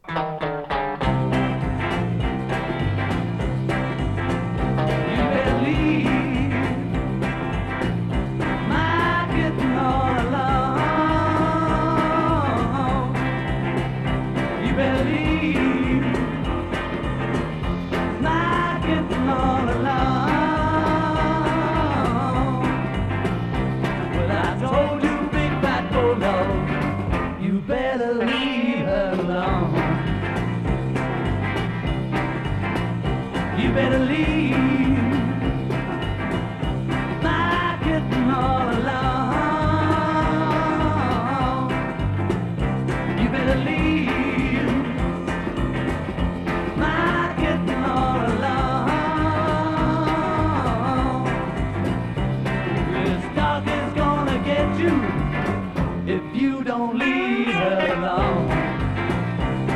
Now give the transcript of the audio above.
You better leave my getting all alone. You better leave my getting all alone. Well, I told you, big fat bulldog, you better leave her alone. You better leave